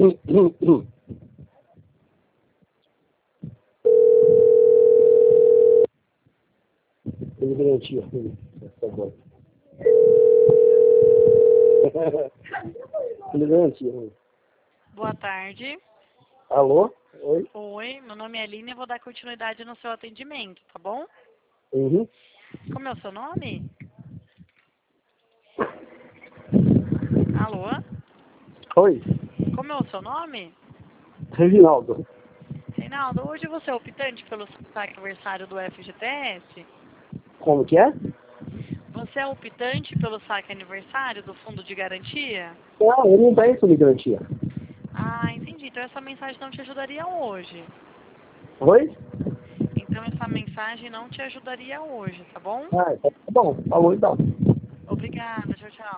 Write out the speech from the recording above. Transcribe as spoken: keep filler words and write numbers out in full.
Ele garantia. Ele garantia. Boa tarde. Alô? Oi? Oi, meu nome é Aline e vou dar continuidade no seu atendimento, tá bom? Uhum. Como é o seu nome? Alô? Oi? Como é o seu nome? Reginaldo. Reinaldo, hoje você é optante pelo saque aniversário do F G T S? Como que é? Você é optante pelo saque aniversário do Fundo de Garantia? Não, ele não tem fundo de garantia. Ah, entendi. Então essa mensagem não te ajudaria hoje. Oi? Então essa mensagem não te ajudaria hoje, tá bom? Ah, tá bom. Falou então. Obrigada, tchau, tchau.